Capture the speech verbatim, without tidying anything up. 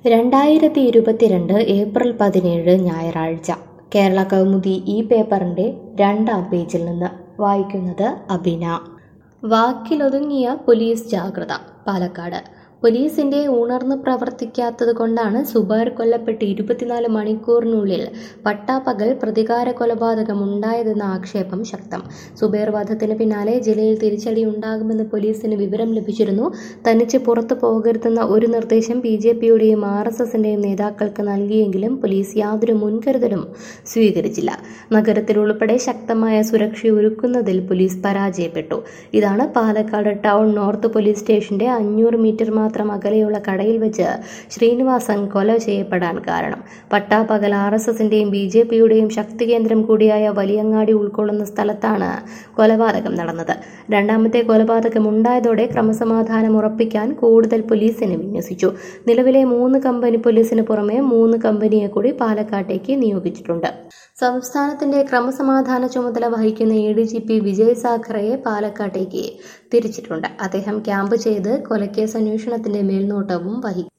രണ്ടായിരത്തി ഇരുപത്തിരണ്ട് ഏപ്രിൽ പതിനേഴ് ഞായറാഴ്ച കേരള കൗമുദി ഈ പേപ്പറിന്റെ രണ്ടാം പേജിൽ നിന്ന് വായിക്കുന്നത് അബിന. വാക്കിലൊതുങ്ങിയ പോലീസ് ജാഗ്രത. പാലക്കാട് പോലീസിന്റെ ഉണർന്ന് പ്രവർത്തിക്കാത്തത് കൊണ്ടാണ് സുബൈർ കൊല്ലപ്പെട്ട് ഇരുപത്തിനാല് മണിക്കൂറിനുള്ളിൽ പട്ടാപ്പകൽ പ്രതികാര കൊലപാതകം ഉണ്ടായതെന്ന ആക്ഷേപം ശക്തം. സുബൈർ വധത്തിന് പിന്നാലെ ജില്ലയിൽ തിരിച്ചടി ഉണ്ടാകുമെന്ന് പോലീസിന് വിവരം ലഭിച്ചിരുന്നു. തനിച്ച് പുറത്തു പോകരുതെന്ന ഒരു നിർദ്ദേശം ബി ജെ പിയുടെയും ആർ എസ് എസിന്റെയും നേതാക്കൾക്ക് നൽകിയെങ്കിലും പോലീസ് യാതൊരു മുൻകരുതലും സ്വീകരിച്ചില്ല. നഗരത്തിലുൾപ്പെടെ ശക്തമായ സുരക്ഷയൊരുക്കുന്നതിൽ പോലീസ് പരാജയപ്പെട്ടു. ഇതാണ് പാലക്കാട് ടൗൺ നോർത്ത് പോലീസ് സ്റ്റേഷന്റെ അഞ്ഞൂറ് മീറ്റർ മാത്രം അകലെയുള്ള കടയിൽ വെച്ച് ശ്രീനിവാസൻ കൊല ചെയ്യപ്പെടാൻ കാരണം. പട്ടാപ്പകൽ ആർ എസ് എസിന്റെയും ബി ജെ പിയുടെയും ശക്തി കേന്ദ്രം കൂടിയായ വലിയങ്ങാടി ഉൾക്കൊള്ളുന്ന സ്ഥലത്താണ് കൊലപാതകം നടന്നത്. രണ്ടാമത്തെ കൊലപാതകം ഉണ്ടായതോടെ ക്രമസമാധാനം ഉറപ്പിക്കാൻ കൂടുതൽ പോലീസിനെ വിന്യസിച്ചു. നിലവിലെ മൂന്ന് കമ്പനി പോലീസിന് പുറമെ മൂന്ന് കമ്പനിയെ കൂടി പാലക്കാട്ടേക്ക് നിയോഗിച്ചിട്ടുണ്ട്. സംസ്ഥാനത്തിന്റെ ക്രമസമാധാന ചുമതല വഹിക്കുന്ന A D G P Vijay സാഖറയെ പാലക്കാട്ടേക്ക് തിരിച്ചിട്ടുണ്ട്. അദ്ദേഹം ക്യാമ്പ് ചെയ്ത് കൊലക്കേസ് അന്വേഷണത്തിന്റെ മേൽനോട്ടവും വഹിക്കും.